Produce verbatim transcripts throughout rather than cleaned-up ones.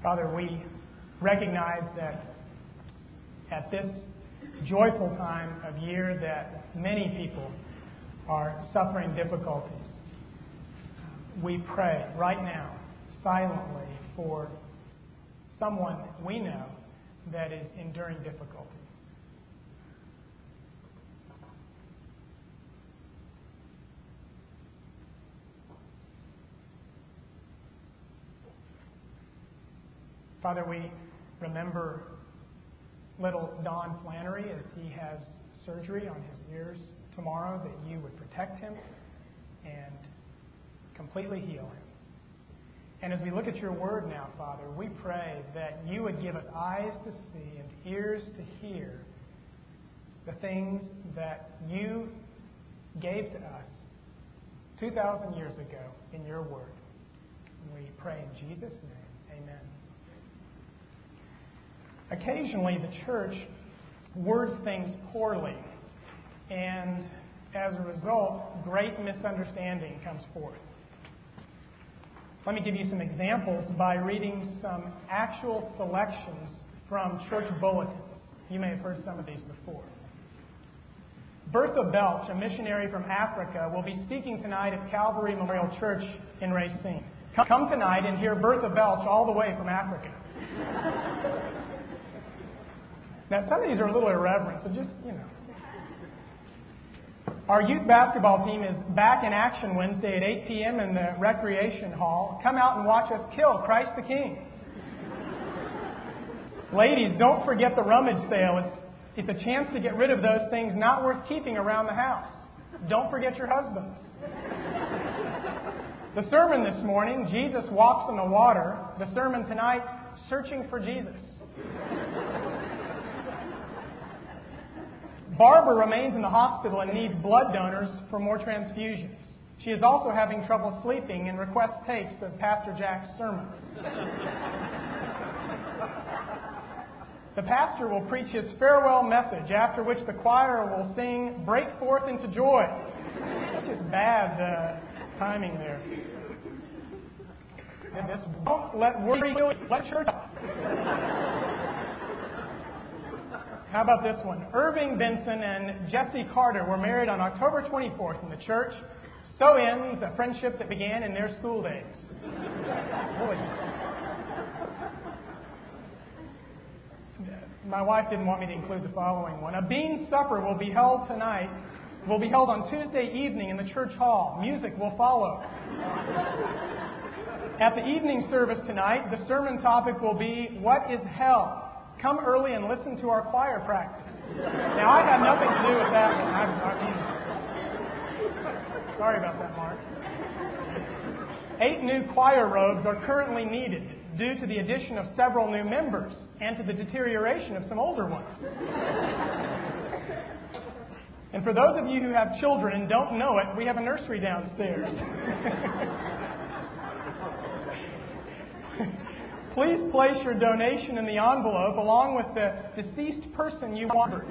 Father, we recognize that at this joyful time of year that many people are suffering difficulties. We pray right now, silently, for someone we know that is enduring difficulty. Father, we remember little Don Flannery as he has surgery on his ears tomorrow, that you would protect him and completely heal him. And as we look at your word now, Father, we pray that you would give us eyes to see and ears to hear the things that you gave to us two thousand years ago in your word. And we pray in Jesus' name. Amen. Occasionally, the church words things poorly, and as a result, great misunderstanding comes forth. Let me give you some examples by reading some actual selections from church bulletins. You may have heard some of these before. Bertha Belch, a missionary from Africa, will be speaking tonight at Calvary Memorial Church in Racine. Come tonight and hear Bertha Belch all the way from Africa. Now, some of these are a little irreverent, so just, you know. Our youth basketball team is back in action Wednesday at eight p.m. in the recreation hall. Come out and watch us kill Christ the King. Ladies, don't forget the rummage sale. It's, it's a chance to get rid of those things not worth keeping around the house. Don't forget your husbands. The sermon this morning, Jesus Walks on the Water. The sermon tonight, Searching for Jesus. Barbara remains in the hospital and needs blood donors for more transfusions. She is also having trouble sleeping and requests tapes of Pastor Jack's sermons. The pastor will preach his farewell message, after which the choir will sing, Break Forth into Joy. That's just bad uh, timing there. And this, don't let worry do it. Let church. How about this one? Irving Benson and Jesse Carter were married on October twenty-fourth in the church. So ends a friendship that began in their school days. Boy. My wife didn't want me to include the following one. A bean supper will be held tonight, will be held on Tuesday evening in the church hall. Music will follow. At the evening service tonight, the sermon topic will be, What is Hell? Come early and listen to our choir practice. Now, I have nothing to do with that one. I, I mean, sorry about that, Mark. Eight new choir robes are currently needed due to the addition of several new members and to the deterioration of some older ones. And for those of you who have children and don't know it, we have a nursery downstairs. Please place your donation in the envelope along with the deceased person you want.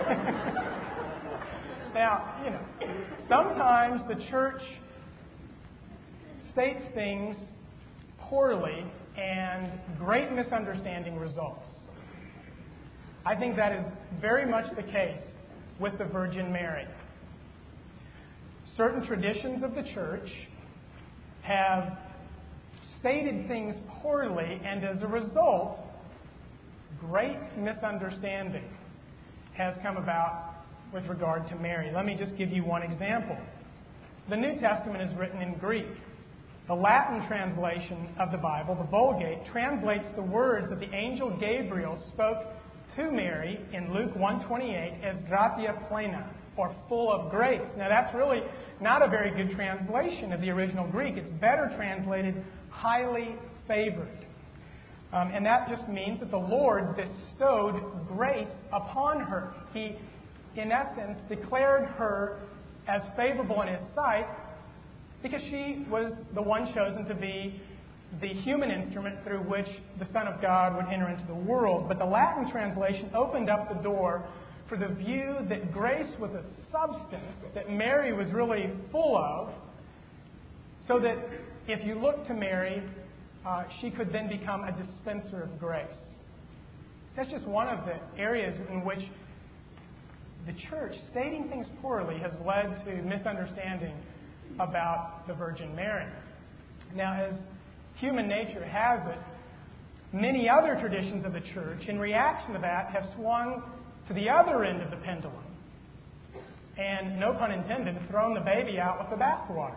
Now, you know, sometimes the church states things poorly and great misunderstanding results. I think that is very much the case with the Virgin Mary. Certain traditions of the church have stated things poorly, and as a result, great misunderstanding has come about with regard to Mary. Let me just give you one example. The New Testament is written in Greek. The Latin translation of the Bible, the Vulgate, translates the words that the angel Gabriel spoke to Mary in Luke one twenty-eight as gratia plena, or full of grace. Now that's really not a very good translation of the original Greek. It's better translated highly favored. Um, and that just means that the Lord bestowed grace upon her. He, in essence, declared her as favorable in His sight because she was the one chosen to be the human instrument through which the Son of God would enter into the world. But the Latin translation opened up the door for the view that grace was a substance that Mary was really full of, so that if you look to Mary, uh, she could then become a dispenser of grace. That's just one of the areas in which the church, stating things poorly, has led to misunderstanding about the Virgin Mary. Now, as human nature has it, many other traditions of the church, in reaction to that, have swung to the other end of the pendulum and, no pun intended, thrown the baby out with the bathwater.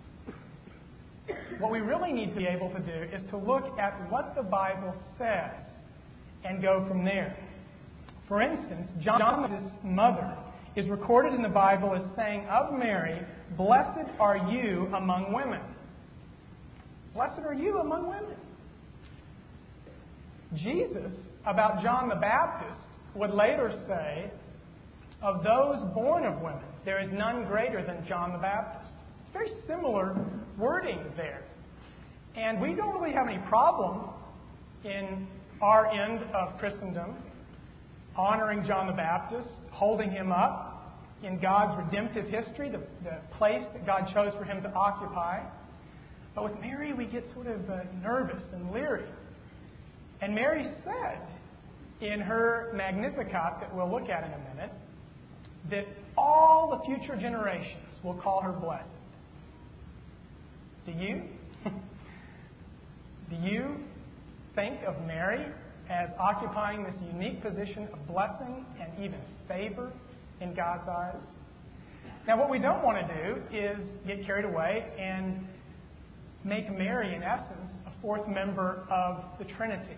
What we really need to be able to do is to look at what the Bible says and go from there. For instance, John's mother is recorded in the Bible as saying of Mary, "Blessed are you among women." Blessed are you among women. Jesus, about John the Baptist, would later say, of those born of women, there is none greater than John the Baptist. It's very similar wording there. And we don't really have any problem in our end of Christendom honoring John the Baptist, holding him up in God's redemptive history, the, the place that God chose for him to occupy. But with Mary, we get sort of uh, nervous and leery. And Mary said in her Magnificat that we'll look at in a minute, that all the future generations will call her blessed. Do you? Do you think of Mary as occupying this unique position of blessing and even favor in God's eyes? Now, what we don't want to do is get carried away and make Mary, in essence, a fourth member of the Trinity.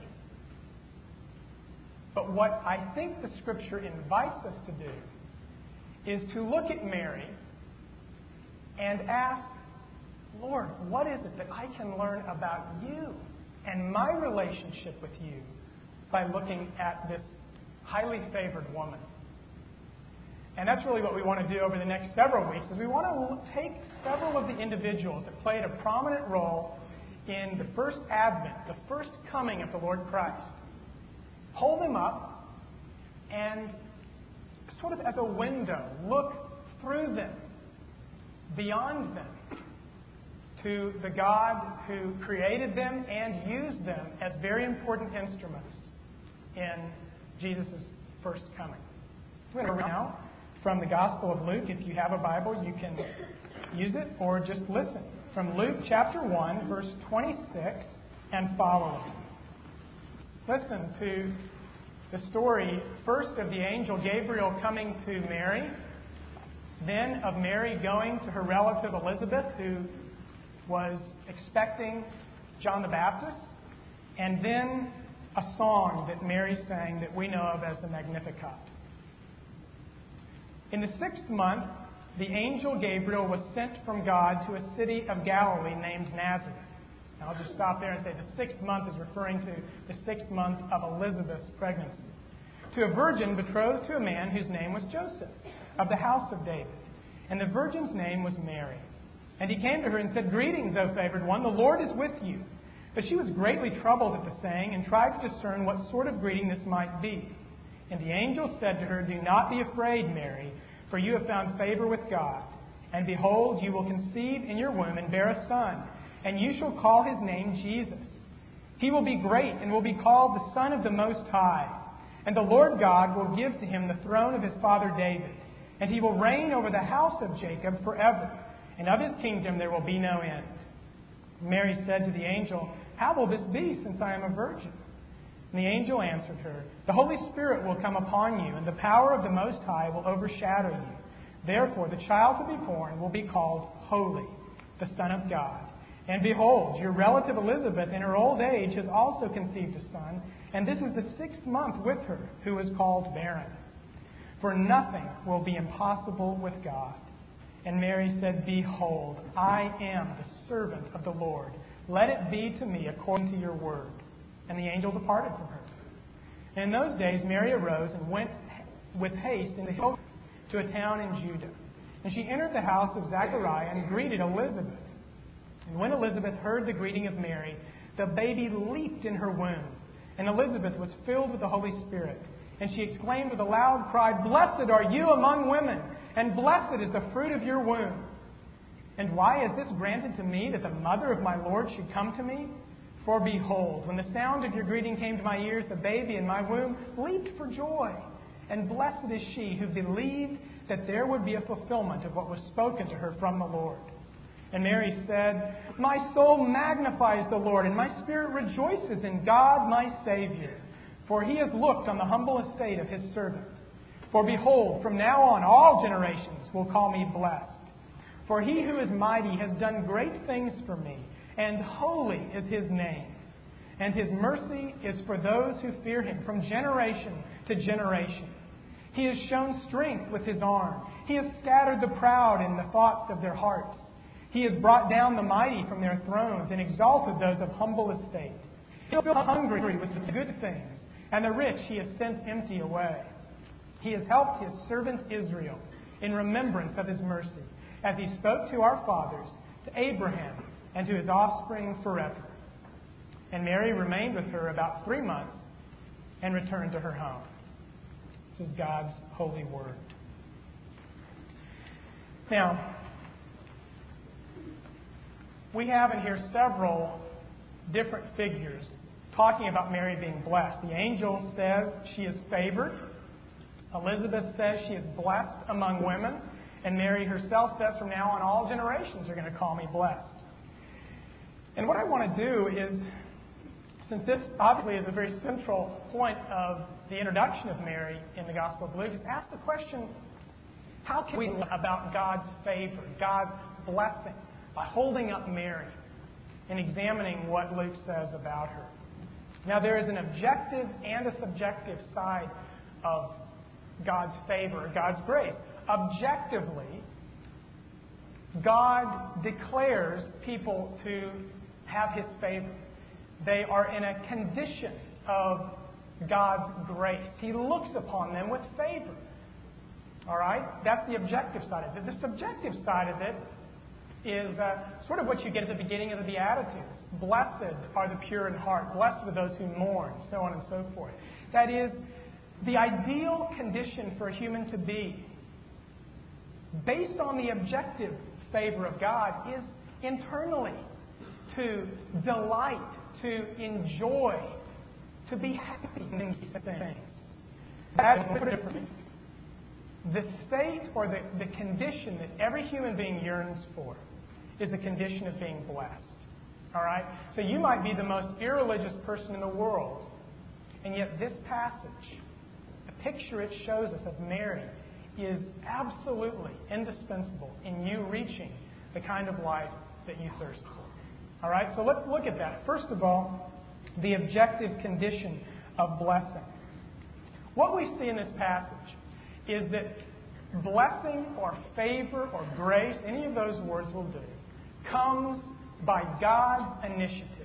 But what I think the Scripture invites us to do is to look at Mary and ask, Lord, what is it that I can learn about you and my relationship with you by looking at this highly favored woman? And that's really what we want to do over the next several weeks, is we want to take several of the individuals that played a prominent role in the first advent, the first coming of the Lord Christ, hold them up, and sort of as a window, look through them, beyond them, to the God who created them and used them as very important instruments in Jesus' first coming. We're going to read now from the Gospel of Luke. If you have a Bible, you can use it or just listen. From Luke chapter one, verse twenty-six and following. Listen to the story, first of the angel Gabriel coming to Mary, then of Mary going to her relative Elizabeth, who was expecting John the Baptist, and then a song that Mary sang that we know of as the Magnificat. In the sixth month, the angel Gabriel was sent from God to a city of Galilee named Nazareth. Now, I'll just stop there and say the sixth month is referring to the sixth month of Elizabeth's pregnancy. To a virgin betrothed to a man whose name was Joseph, of the house of David. And the virgin's name was Mary. And he came to her and said, "Greetings, O favored one, the Lord is with you." But she was greatly troubled at the saying, and tried to discern what sort of greeting this might be. And the angel said to her, "Do not be afraid, Mary, for you have found favor with God. And behold, you will conceive in your womb and bear a son, and you shall call his name Jesus. He will be great and will be called the Son of the Most High. And the Lord God will give to him the throne of his father David, and he will reign over the house of Jacob forever, and of his kingdom there will be no end." Mary said to the angel, "How will this be, since I am a virgin?" And the angel answered her, "The Holy Spirit will come upon you, and the power of the Most High will overshadow you. Therefore the child to be born will be called Holy, the Son of God. And behold, your relative Elizabeth in her old age has also conceived a son, and this is the sixth month with her, who is called barren. For nothing will be impossible with God." And Mary said, "Behold, I am the servant of the Lord. Let it be to me according to your word." And the angel departed from her. And in those days Mary arose and went with haste into hill to a town in Judah. And she entered the house of Zechariah and greeted Elizabeth. And when Elizabeth heard the greeting of Mary, the baby leaped in her womb. And Elizabeth was filled with the Holy Spirit. And she exclaimed with a loud cry, "Blessed are you among women, and blessed is the fruit of your womb. And why is this granted to me, that the mother of my Lord should come to me? For behold, when the sound of your greeting came to my ears, the baby in my womb leaped for joy. And blessed is she who believed that there would be a fulfillment of what was spoken to her from the Lord. And Mary said, My soul magnifies the Lord, and my spirit rejoices in God my Savior. For he has looked on the humble estate of his servant. For behold, from now on all generations will call me blessed. For he who is mighty has done great things for me, and holy is his name. And his mercy is for those who fear him from generation to generation. He has shown strength with his arm. He has scattered the proud in the thoughts of their hearts. He has brought down the mighty from their thrones and exalted those of humble estate. He has filled the hungry with the good things, and the rich he has sent empty away. He has helped his servant Israel in remembrance of his mercy, as he spoke to our fathers, to Abraham, and to his offspring forever. And Mary remained with her about three months and returned to her home. This is God's holy word. Now, we have in here several different figures talking about Mary being blessed. The angel says she is favored. Elizabeth says she is blessed among women. And Mary herself says, from now on, all generations are going to call me blessed. And what I want to do is, since this obviously is a very central point of the introduction of Mary in the Gospel of Luke, is ask the question, how can we learn about God's favor, God's blessing, by holding up Mary and examining what Luke says about her? Now, there is an objective and a subjective side of God's favor, God's grace. Objectively, God declares people to have His favor. They are in a condition of God's grace. He looks upon them with favor. All right? That's the objective side of it. The subjective side of it is uh, sort of what you get at the beginning of the Beatitudes. Blessed are the pure in heart. Blessed are those who mourn, so on and so forth. That is, the ideal condition for a human to be, based on the objective favor of God, is internally to delight, to enjoy, to be happy in these things. That's different. The state or the, the condition that every human being yearns for is the condition of being blessed. All right? So you might be the most irreligious person in the world, and yet this passage, the picture it shows us of Mary, is absolutely indispensable in you reaching the kind of life that you thirst for. All right? So let's look at that. First of all, the objective condition of blessing. What we see in this passage is that blessing or favor or grace, any of those words will do, comes by God's initiative.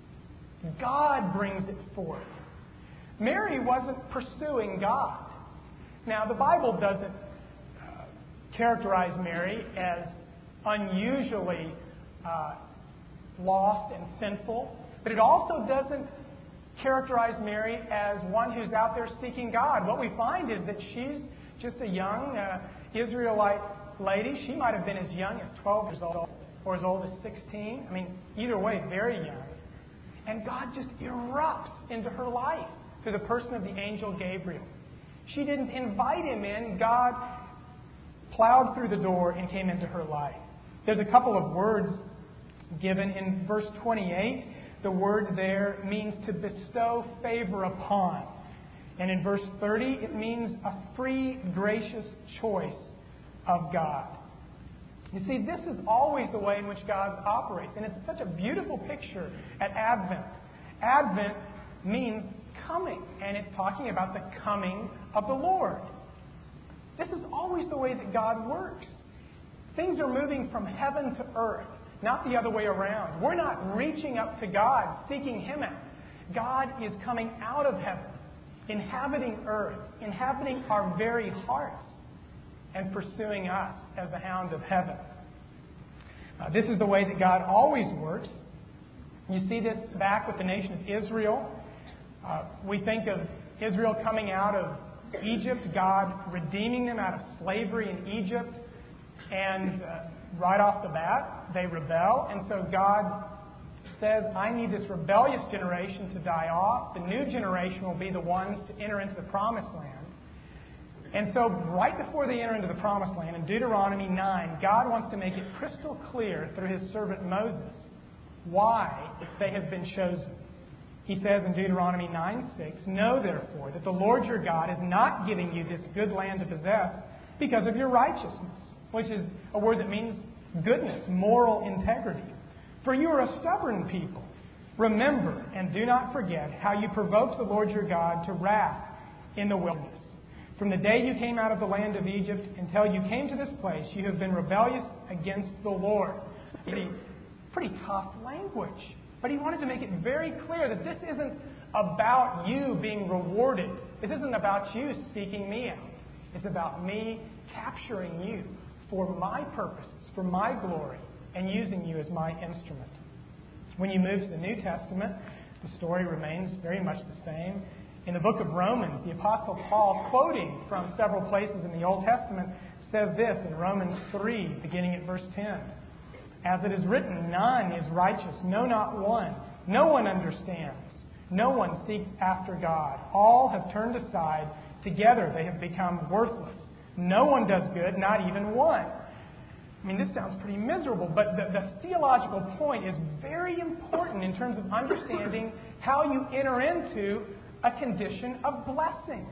God brings it forth. Mary wasn't pursuing God. Now, the Bible doesn't uh, characterize Mary as unusually uh, lost and sinful, but it also doesn't characterize Mary as one who's out there seeking God. What we find is that she's just a young uh, Israelite lady. She might have been as young as twelve years old or as old as sixteen. I mean, either way, very young. And God just erupts into her life through the person of the angel Gabriel. She didn't invite him in. God plowed through the door and came into her life. There's a couple of words given in verse twenty-eight. The word there means to bestow favor upon. And in verse thirty, it means a free, gracious choice of God. You see, this is always the way in which God operates. And it's such a beautiful picture at Advent. Advent means coming. And it's talking about the coming of the Lord. This is always the way that God works. Things are moving from heaven to earth, not the other way around. We're not reaching up to God, seeking Him out. God is coming out of heaven, inhabiting earth, inhabiting our very hearts, and pursuing us as the hound of heaven. Uh, this is the way that God always works. You see this back with the nation of Israel. Uh, we think of Israel coming out of Egypt, God redeeming them out of slavery in Egypt, and uh, right off the bat, they rebel, and so God says, I need this rebellious generation to die off. The new generation will be the ones to enter into the promised land. And so right before they enter into the promised land, in Deuteronomy nine, God wants to make it crystal clear through His servant Moses why they have been chosen. He says in Deuteronomy nine six, Know therefore that the Lord your God is not giving you this good land to possess because of your righteousness, which is a word that means goodness, moral integrity. For you are a stubborn people. Remember and do not forget how you provoked the Lord your God to wrath in the wilderness. From the day you came out of the land of Egypt until you came to this place, you have been rebellious against the Lord. Pretty, pretty tough language. But He wanted to make it very clear that this isn't about you being rewarded. This isn't about you seeking me out. It's about me capturing you for my purposes, for my glory, and using you as my instrument. When you move to the New Testament, the story remains very much the same. In the book of Romans, the Apostle Paul, quoting from several places in the Old Testament, says this in Romans three, beginning at verse ten. As it is written, none is righteous, no, not one. No one understands. No one seeks after God. All have turned aside. Together they have become worthless. No one does good, not even one. I mean, this sounds pretty miserable, but the, the theological point is very important in terms of understanding how you enter into a condition of blessing.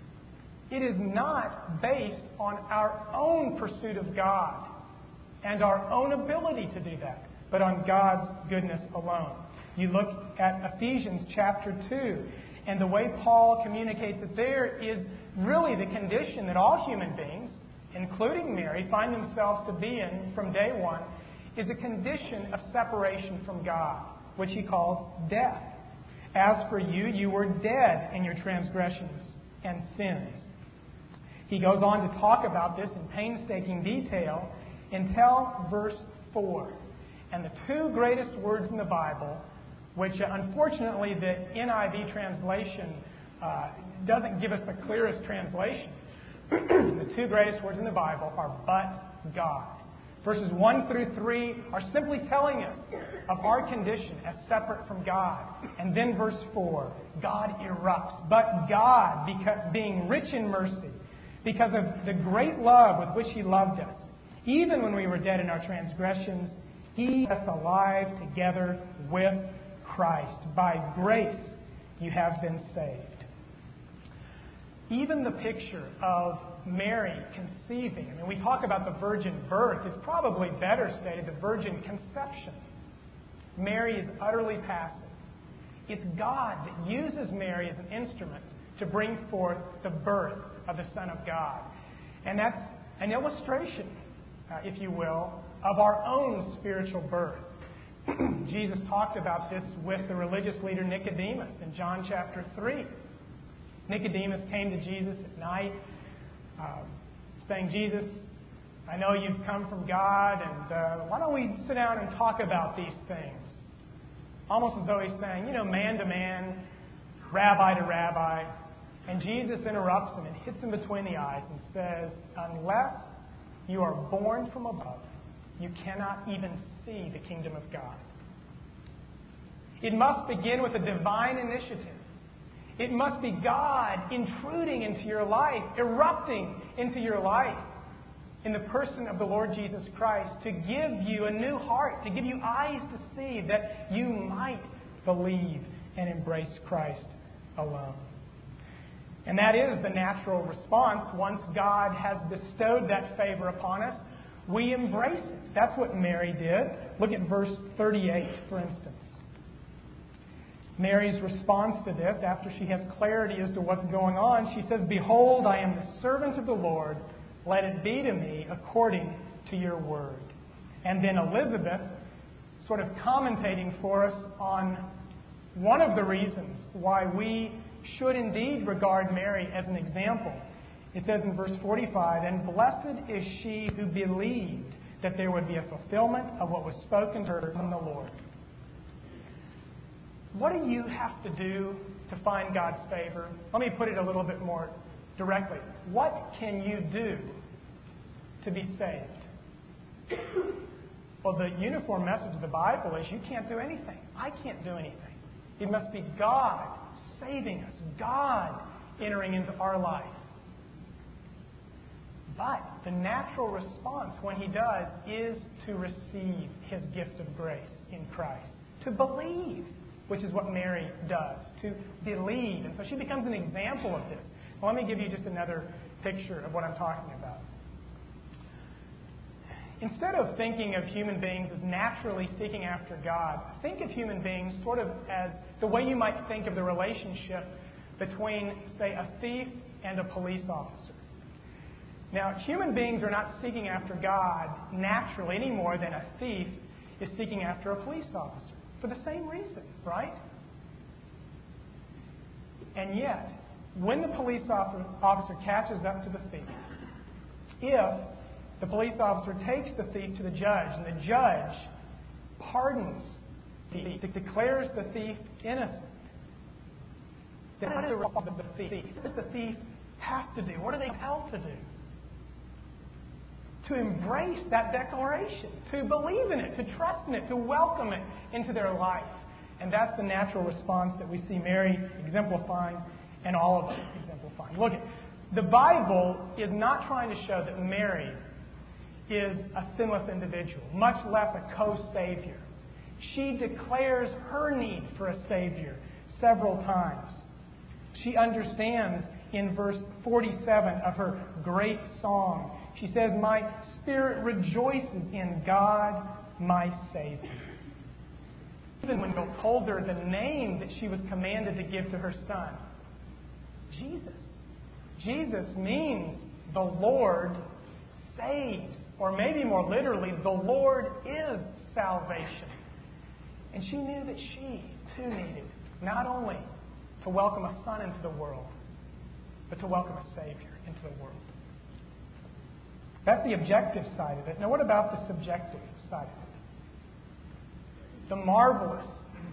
It is not based on our own pursuit of God and our own ability to do that, but on God's goodness alone. You look at Ephesians chapter two, and the way Paul communicates it there is really the condition that all human beings, including Mary, find themselves to be in from day one, is a condition of separation from God, which he calls death. As for you, you were dead in your transgressions and sins. He goes on to talk about this in painstaking detail until verse four. And the two greatest words in the Bible, which uh, unfortunately the N I V translation uh, doesn't give us the clearest translation. The two greatest words in the Bible are but God. Verses one through three are simply telling us of our condition as separate from God. And then verse four, God erupts. But God, because, being rich in mercy, because of the great love with which He loved us, even when we were dead in our transgressions, He kept us alive together with Christ. By grace you have been saved. Even the picture of Mary conceiving, I mean, we talk about the virgin birth. It's probably better stated the virgin conception. Mary is utterly passive. It's God that uses Mary as an instrument to bring forth the birth of the Son of God. And that's an illustration, uh, if you will, of our own spiritual birth. Jesus talked about this with the religious leader Nicodemus in John chapter three. Nicodemus came to Jesus at night uh, saying, Jesus, I know you've come from God, and uh, why don't we sit down and talk about these things? Almost as though he's saying, you know, man to man, rabbi to rabbi. And Jesus interrupts him and hits him between the eyes and says, unless you are born from above, you cannot even see the kingdom of God. It must begin with a divine initiative. It must be God intruding into your life, erupting into your life in the person of the Lord Jesus Christ to give you a new heart, to give you eyes to see that you might believe and embrace Christ alone. And that is the natural response. Once God has bestowed that favor upon us, we embrace it. That's what Mary did. Look at verse thirty-eight, for instance. Mary's response to this, after she has clarity as to what's going on, she says, Behold, I am the servant of the Lord. Let it be to me according to your word. And then Elizabeth, sort of commentating for us on one of the reasons why we should indeed regard Mary as an example. It says in verse forty-five, And blessed is she who believed that there would be a fulfillment of what was spoken to her from the Lord. What do you have to do to find God's favor? Let me put it a little bit more directly. What can you do to be saved? Well, the uniform message of the Bible is you can't do anything. I can't do anything. It must be God saving us, God entering into our life. But the natural response when He does is to receive His gift of grace in Christ, to believe, which is what Mary does, to believe. And so she becomes an example of this. Well, let me give you just another picture of what I'm talking about. Instead of thinking of human beings as naturally seeking after God, think of human beings sort of as the way you might think of the relationship between, say, a thief and a police officer. Now, human beings are not seeking after God naturally any more than a thief is seeking after a police officer, for the same reason, right? And yet, when the police officer catches up to the thief, if the police officer takes the thief to the judge, and the judge pardons the thief, declares the thief innocent, then what does the thief, what does the thief have to do? What are they compelled to do? To embrace that declaration, to believe in it, to trust in it, to welcome it into their life. And that's the natural response that we see Mary exemplifying and all of us exemplifying. Look, the Bible is not trying to show that Mary is a sinless individual, much less a co-savior. She declares her need for a savior several times. She understands in verse forty-seven of her great song, she says, "My spirit rejoices in God, my Savior." Even when God told her the name that she was commanded to give to her son, Jesus. Jesus means the Lord saves. Or maybe more literally, the Lord is salvation. And she knew that she, too, needed not only to welcome a son into the world, but to welcome a Savior into the world. That's the objective side of it. Now, what about the subjective side of it? The marvelous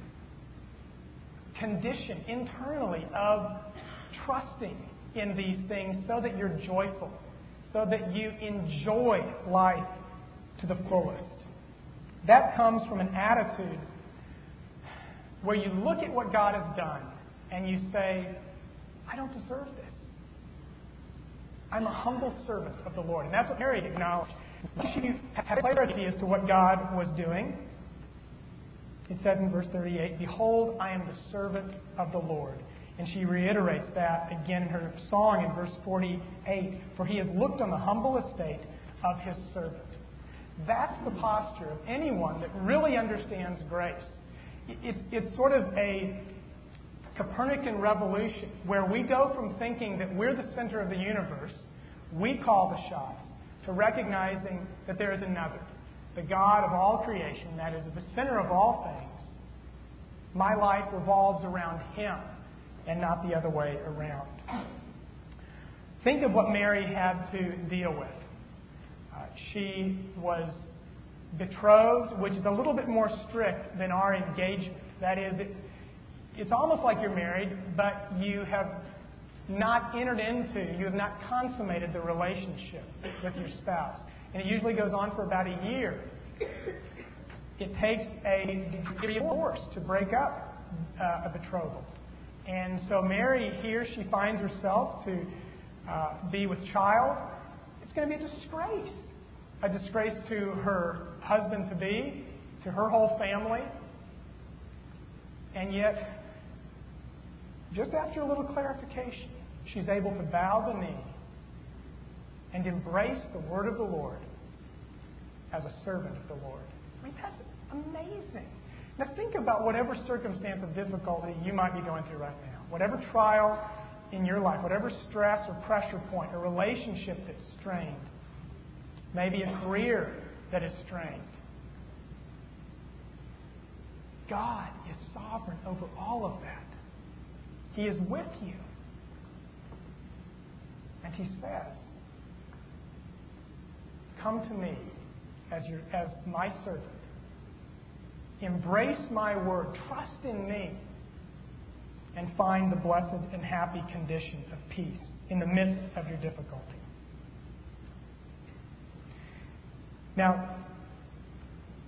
condition internally of trusting in these things so that you're joyful, so that you enjoy life to the fullest. That comes from an attitude where you look at what God has done and you say, I don't deserve this. I'm a humble servant of the Lord. And that's what Mary acknowledged. She had clarity as to what God was doing. It says in verse thirty-eight, "Behold, I am the servant of the Lord." And she reiterates that again in her song in verse forty-eight. "For he has looked on the humble estate of his servant." That's the posture of anyone that really understands grace. It's, it's sort of a Copernican revolution where we go from thinking that we're the center of the universe, we call the shots, to recognizing that there is another, the God of all creation, that is at the center of all things. My life revolves around Him and not the other way around. Think of what Mary had to deal with. Uh, she was betrothed, which is a little bit more strict than our engagement. That is, it, it's almost like you're married, but you have not entered into, you have not consummated the relationship with your spouse. And it usually goes on for about a year. It takes a degree of force to break up uh, a betrothal. And so Mary here, she finds herself to uh, be with child. It's going to be a disgrace. A disgrace to her husband-to-be, to her whole family. And yet, just after a little clarification, she's able to bow the knee and embrace the word of the Lord as a servant of the Lord. I mean, that's amazing. Now think about whatever circumstance of difficulty you might be going through right now. Whatever trial in your life, whatever stress or pressure point, a relationship that's strained, maybe a career that is strained. God is sovereign over all of that. He is with you. And He says, "Come to me as your, as my servant. Embrace my word. Trust in me. And find the blessed and happy condition of peace in the midst of your difficulty." Now,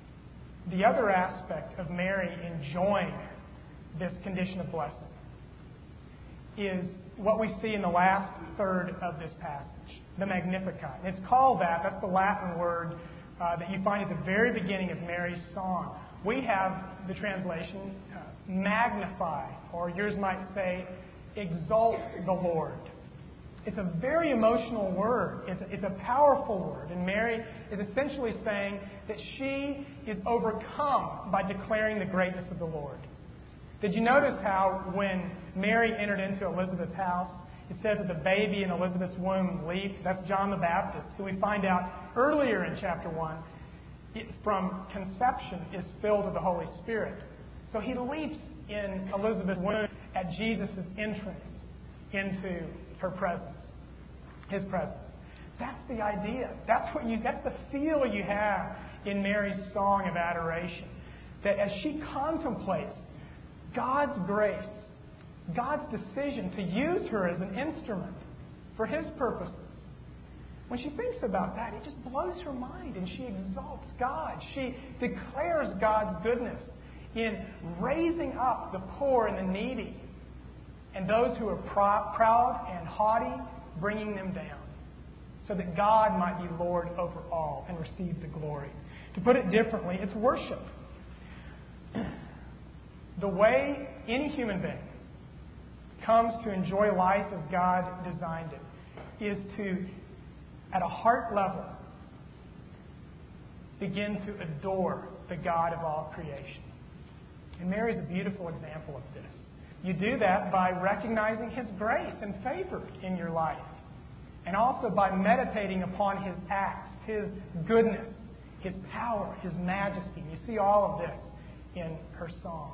the other aspect of Mary enjoying this condition of blessing is what we see in the last third of this passage, the Magnificat. And it's called that. That's the Latin word uh, that you find at the very beginning of Mary's song. We have the translation, uh, magnify, or yours might say, exalt the Lord. It's a very emotional word. It's a, it's a powerful word. And Mary is essentially saying that she is overcome by declaring the greatness of the Lord. Did you notice how when Mary entered into Elizabeth's house, it says that the baby in Elizabeth's womb leaped? That's John the Baptist, who we find out earlier in chapter one, it, from conception, is filled with the Holy Spirit. So he leaps in Elizabeth's womb at Jesus' entrance into her presence, his presence. That's the idea. That's what you. That's the feel you have in Mary's song of adoration. That as she contemplates God's grace, God's decision to use her as an instrument for His purposes, when she thinks about that, it just blows her mind, and she exalts God. She declares God's goodness in raising up the poor and the needy, and those who are pr- proud and haughty, bringing them down, so that God might be Lord over all and receive the glory. To put it differently, it's worship. The way any human being comes to enjoy life as God designed it is to, at a heart level, begin to adore the God of all creation. And Mary is a beautiful example of this. You do that by recognizing His grace and favor in your life, and also by meditating upon His acts, His goodness, His power, His majesty. You see all of this in her song.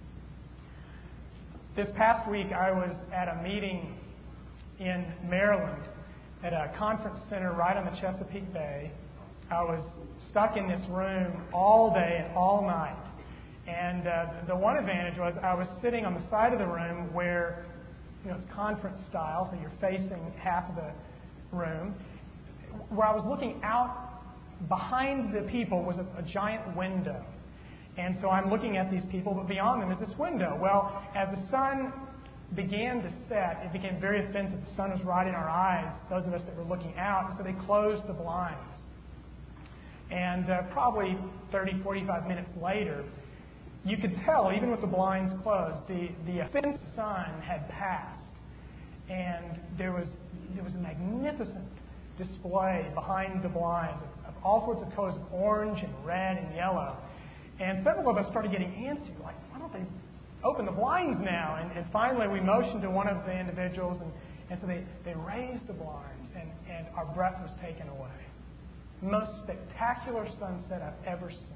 This past week, I was at a meeting in Maryland at a conference center right on the Chesapeake Bay. I was stuck in this room all day and all night. And uh, the one advantage was I was sitting on the side of the room where, you know, it's conference style, so you're facing half of the room, where I was looking out behind the people was a, a giant window. And so I'm looking at these people, but beyond them is this window. Well, as the sun began to set, it became very offensive. The sun was right in our eyes, those of us that were looking out, and so they closed the blinds. And uh, probably thirty, forty-five minutes later, you could tell, even with the blinds closed, the, the offensive sun had passed. And there was, there was a magnificent display behind the blinds of, of all sorts of colors of orange and red and yellow. And several of us started getting antsy, like, why don't they open the blinds now? And, and finally we motioned to one of the individuals, and, and so they, they raised the blinds, and, and our breath was taken away. Most spectacular sunset I've ever seen.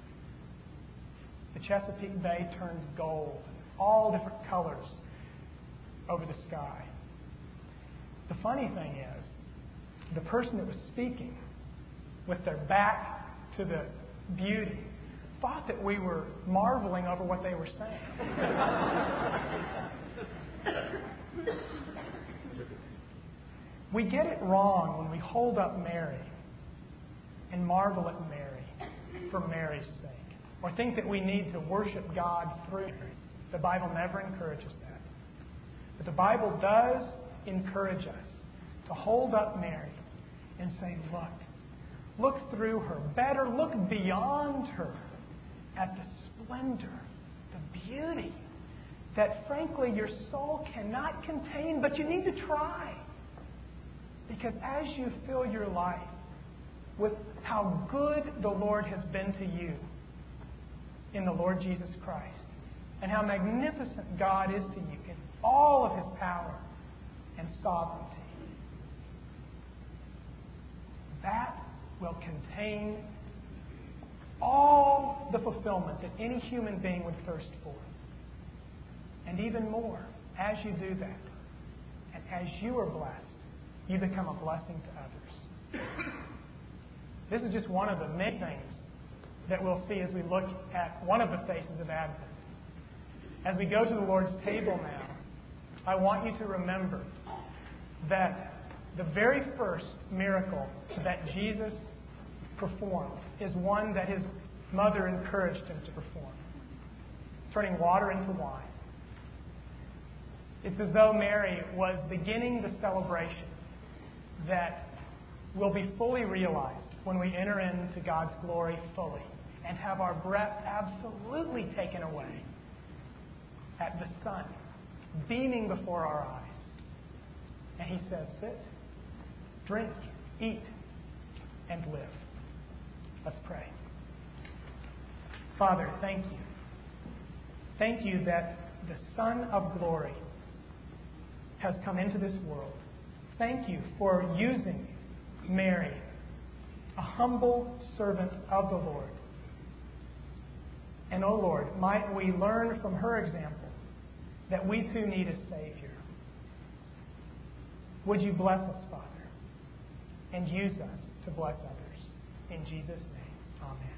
The Chesapeake Bay turned gold, all different colors over the sky. The funny thing is, the person that was speaking, with their back to the beauty, thought that we were marveling over what they were saying. We get it wrong when we hold up Mary and marvel at Mary for Mary's sake, or think that we need to worship God through Mary. The Bible never encourages that. But the Bible does encourage us to hold up Mary and say, look, look through her. Better, look beyond her at the splendor, the beauty that, frankly, your soul cannot contain, but you need to try. Because as you fill your life with how good the Lord has been to you in the Lord Jesus Christ, and how magnificent God is to you in all of His power and sovereignty, that will contain all the fulfillment that any human being would thirst for. And even more, as you do that, and as you are blessed, you become a blessing to others. This is just one of the many things that we'll see as we look at one of the faces of Advent. As we go to the Lord's table now, I want you to remember that the very first miracle that Jesus performed is one that is mother encouraged him to perform, turning water into wine. It's as though Mary was beginning the celebration that will be fully realized when we enter into God's glory fully and have our breath absolutely taken away at the sun beaming before our eyes. And he says, sit, drink, eat, and live. Let's pray. Father, thank you. Thank you that the Son of Glory has come into this world. Thank you for using Mary, a humble servant of the Lord. And, oh Lord, might we learn from her example that we too need a Savior. Would you bless us, Father, and use us to bless others. In Jesus' name, amen.